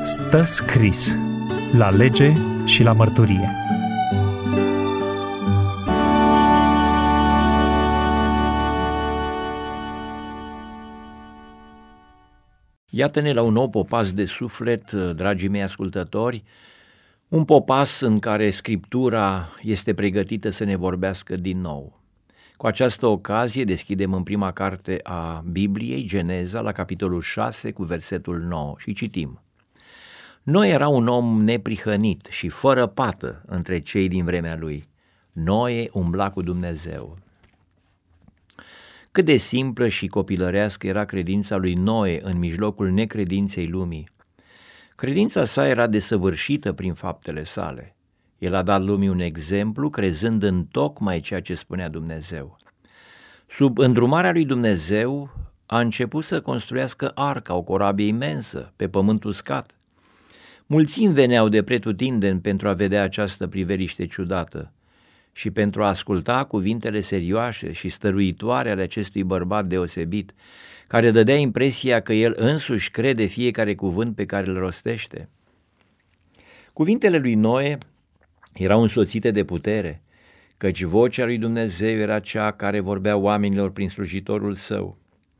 Stă scris la lege și la mărturie. Iată-ne la un nou popas de suflet, dragii mei ascultători, un popas în care Scriptura este pregătită să ne vorbească din nou. Cu această ocazie deschidem în prima carte a Bibliei, Geneza, la capitolul 6, cu versetul 9 și citim. Noe era un om neprihănit și fără pată între cei din vremea lui. Noe umbla cu Dumnezeu. Cât de simplă și copilărească era credința lui Noe în mijlocul necredinței lumii. Credința sa era desăvârșită prin faptele sale. El a dat lumii un exemplu, crezând în tocmai ceea ce spunea Dumnezeu. Sub îndrumarea lui Dumnezeu a început să construiască arca, o corabie imensă, pe pământ uscat. Mulțimi veneau de pretutindeni pentru a vedea această priveliște ciudată și pentru a asculta cuvintele serioase și stăruitoare ale acestui bărbat deosebit, care dădea impresia că el însuși crede fiecare cuvânt pe care îl rostește. Cuvintele lui Noe erau însoțite de putere, căci vocea lui Dumnezeu era cea care vorbea oamenilor prin slujitorul său.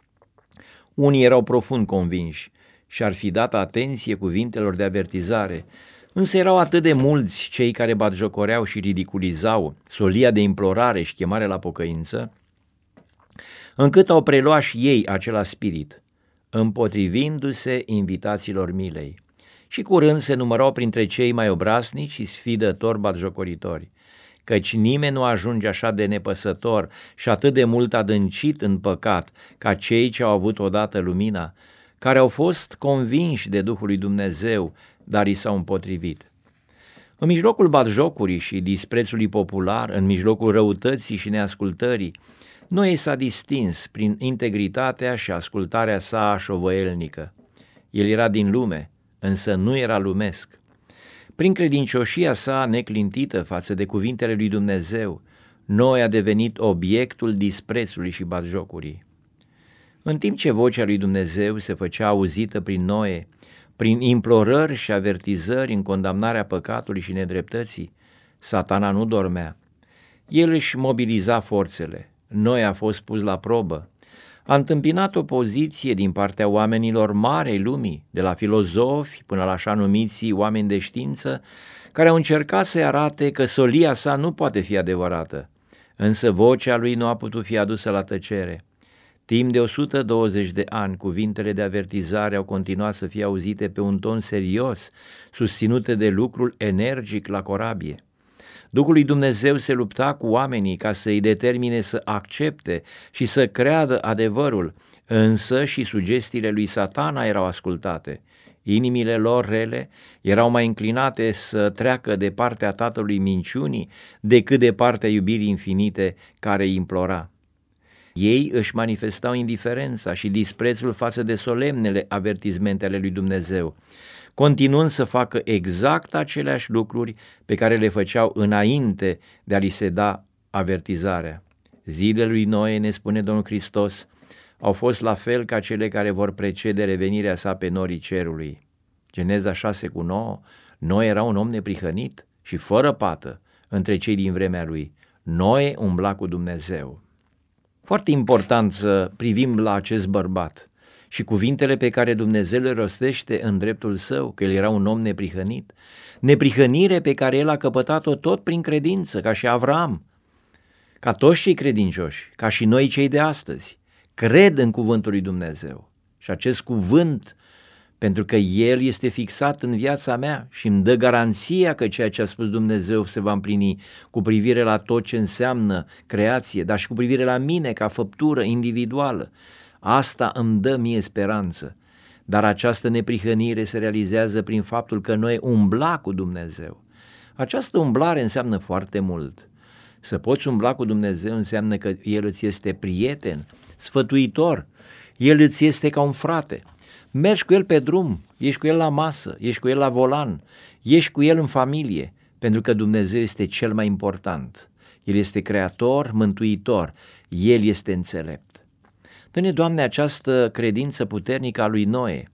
Unii erau profund convinși și ar fi dat atenție cuvintelor de avertizare, însă erau atât de mulți cei care batjocoreau și ridiculizau solia de implorare și chemare la pocăință, încât au preluat și ei acela spirit, împotrivindu-se invitațiilor milei. Și curând se numărau printre cei mai obraznici și sfidători batjocoritori, căci nimeni nu ajunge așa de nepăsător și atât de mult adâncit în păcat ca cei ce au avut odată lumina, care au fost convinși de Duhul lui Dumnezeu, dar i s-au împotrivit. În mijlocul batjocurii și disprețului popular, în mijlocul răutății și neascultării, Noe s-a distins prin integritatea și ascultarea sa șovăielnică. El era din lume, însă nu era lumesc. Prin credincioșia sa neclintită față de cuvintele lui Dumnezeu, Noe a devenit obiectul disprețului și batjocurii. În timp ce vocea lui Dumnezeu se făcea auzită prin Noe, prin implorări și avertizări în condamnarea păcatului și nedreptății, Satana nu dormea. El își mobiliza forțele. Noe a fost pus la probă. A întâmpinat opoziție din partea oamenilor marei lumii, de la filozofi până la așa numiții oameni de știință, care au încercat să-i arate că solia sa nu poate fi adevărată, însă vocea lui nu a putut fi adusă la tăcere. Timp de 120 de ani, cuvintele de avertizare au continuat să fie auzite pe un ton serios, susținute de lucrul energic la corabie. Duhul lui Dumnezeu se lupta cu oamenii ca să îi determine să accepte și să creadă adevărul, însă și sugestiile lui Satana erau ascultate. Inimile lor rele erau mai înclinate să treacă de partea tatălui minciunii decât de partea iubirii infinite care îi implora. Ei își manifestau indiferența și disprețul față de solemnele avertizmente ale lui Dumnezeu, continuând să facă exact aceleași lucruri pe care le făceau înainte de a li se da avertizarea. Zilele lui Noe, ne spune Domnul Hristos, au fost la fel ca cele care vor precede revenirea sa pe norii cerului. Geneza 6:9, Noe era un om neprihănit și fără pată între cei din vremea lui. Noe umbla cu Dumnezeu. Foarte important să privim la acest bărbat și cuvintele pe care Dumnezeu le rostește în dreptul său, că el era un om neprihănit, neprihănire pe care el a căpătat-o tot prin credință, ca și Avram, ca toți cei credincioși, ca și noi cei de astăzi, cred în cuvântul lui Dumnezeu. Și acest cuvânt, pentru că el este fixat în viața mea și îmi dă garanția că ceea ce a spus Dumnezeu se va împlini cu privire la tot ce înseamnă creație, dar și cu privire la mine ca făptură individuală. Asta îmi dă mie speranță, dar această neprihănire se realizează prin faptul că noi umbla cu Dumnezeu. Această umblare înseamnă foarte mult. Să poți umbla cu Dumnezeu înseamnă că El îți este prieten, sfătuitor, El îți este ca un frate. Mergi cu El pe drum, ești cu El la masă, ești cu El la volan, ești cu El în familie, pentru că Dumnezeu este cel mai important. El este creator, mântuitor, El este înțelept. Dă-ne, Doamne, această credință puternică a lui Noe,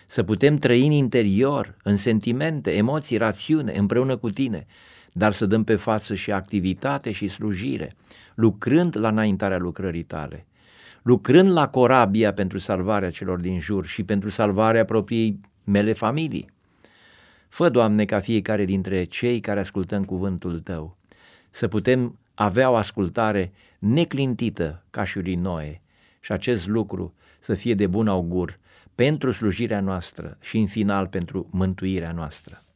să putem trăi în interior, în sentimente, emoții, rațiune, împreună cu tine, dar să dăm pe față și activitate și slujire, lucrând la înaintarea lucrării tale, lucrând la corabia pentru salvarea celor din jur și pentru salvarea propriei mele familii. Fă, Doamne, ca fiecare dintre cei care ascultăm cuvântul Tău să putem avea o ascultare neclintită ca și lui Noe și acest lucru să fie de bun augur pentru slujirea noastră și în final pentru mântuirea noastră.